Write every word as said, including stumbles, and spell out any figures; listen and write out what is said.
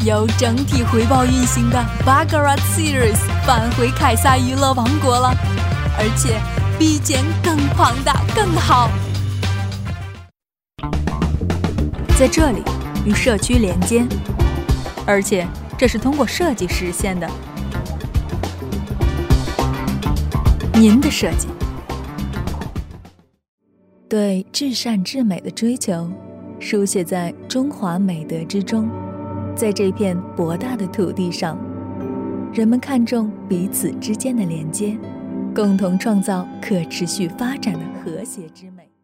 由整体回报运行的 Baccarat Series 返回凯撒娱乐王国了，而且比简更庞大更好。在这里与社区连接，而且这是通过设计实现的。您的设计对至善至美的追求，书写在中华美德之中。在这片博大的土地上，人们看重彼此之间的连接，共同创造可持续发展的和谐之美。